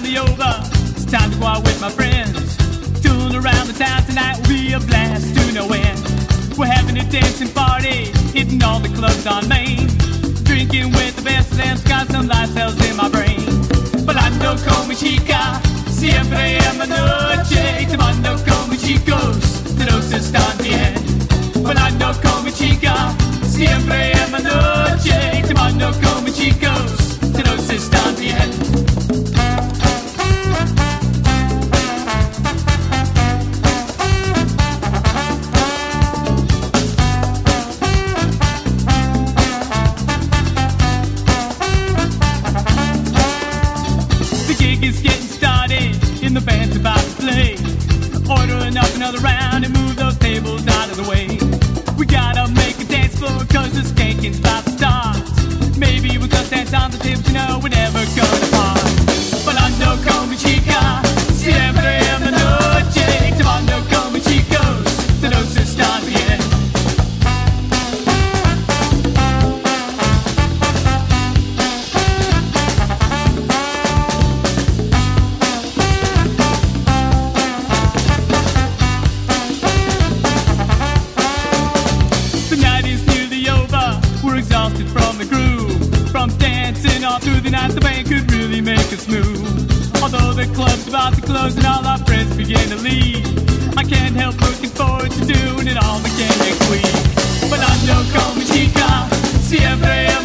nearly over. It's time to go out with my friends. Tooling around the town tonight will be a blast to no end. We're having a dancing party, hitting all the clubs on Main. Drinking with the best of them, got some life cells in my brain. Volando con mi chica, siempre en la noche. Tomando con mis chicos, todos están bien. Volando con mi chica, siempre en la noche. Tomando con mis chicos, todos están bien. Is getting started, and the band's about to play. Ordering up another round and move those tables out of the way. We gotta make a dance floor, cause the skanking's about to start. Maybe we'll just dance on the tables, you know, we're never gonna part. Volando con mi chica, siempre en la noche. Tomando con mis chicos, todos están bien. Exhausted from the groove, from dancing all through the night. The band could really make us move. Although the club's about to close and all our friends begin to leave, I can't help looking forward to doing it all again next week. Volando con mi chica, siempre